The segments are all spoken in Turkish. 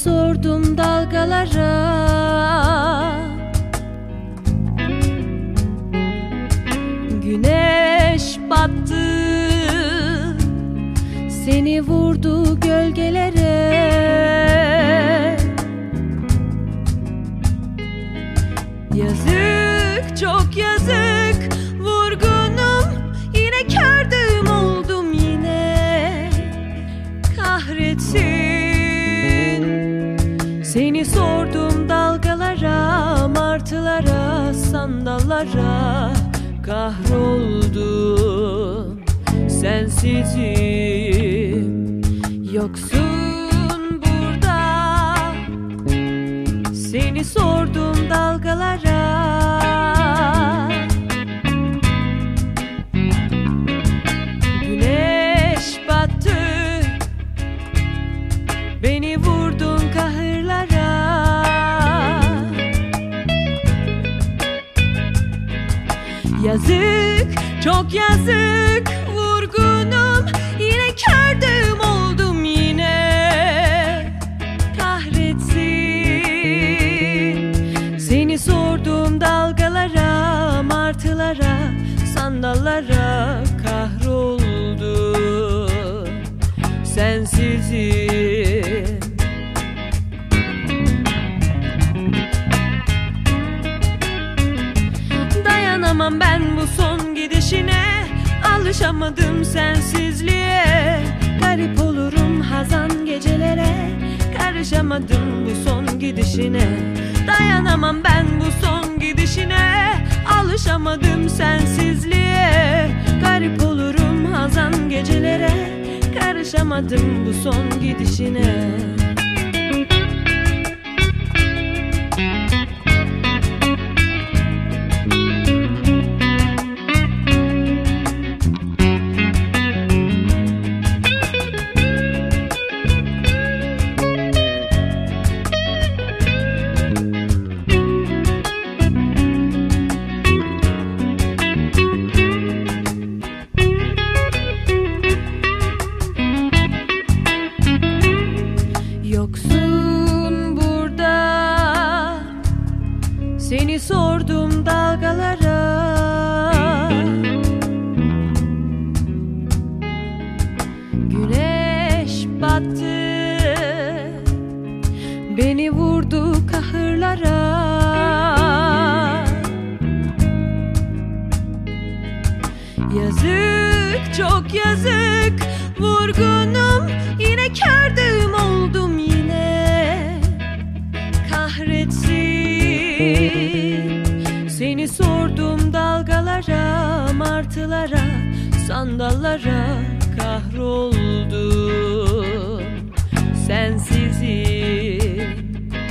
sordum dalgalara, güneş battı, seni vurdu gölgelere. Yazık, çok yazık, vurgunum, yine kördüm oldum yine. Kahretsin, seni sordum dalgalara, martılara, sandallara. Kahroldum, sensizim, yoksun burada. Seni sordum dalgalara, güneş battı, beni vurdun kahırlara. Yazık, çok yazık, vurgunum, yine kördüm oldum yine. Kahretsin, seni sordum dalgalara, martılara, sandallara. Kahroldum, sensizim. Dayanamam ben bu son gidişine, alışamadım sensizliğe. Garip olurum hazan gecelere, karışamadım bu son gidişine. Dayanamam ben bu son gidişine, alışamadım sensizliğe. Garip olurum hazan gecelere, karışamadım bu son gidişine. Yoksun burada, seni sordum dalgalara. Güneş battı, beni vurdu kahırlara. Yazık, çok yazık, vurgunum, yine kördüm oldum yine. Kahretsin, seni sordum dalgalara, martılara, sandallara. Kahroldum, sensizim.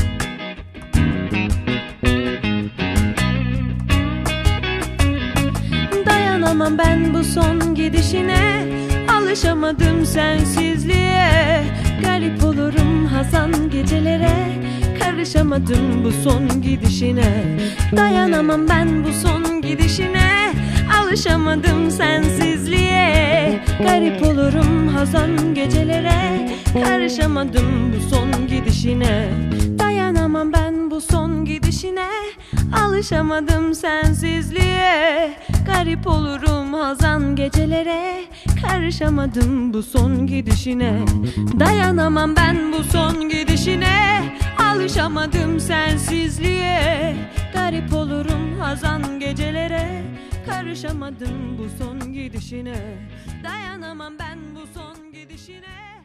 Dayanamam ben bu son gidişine, alışamadım sensizliğe. Garip olurum hazan gecelere, karışamadım bu son gidişine. Dayanamam ben bu son gidişine, alışamadım sensizliğe. Garip olurum hazan gecelere, karışamadım bu son gidişine. Dayanamam ben bu son gidişine, alışamadım sensizliğe. Garip olurum hazan gecelere, karışamadım bu son gidişine. Dayanamam ben bu son gidişine, alışamadım sensizliğe. Garip olurum hazan gecelere, karışamadım bu son gidişine. Dayanamam ben bu son gidişine.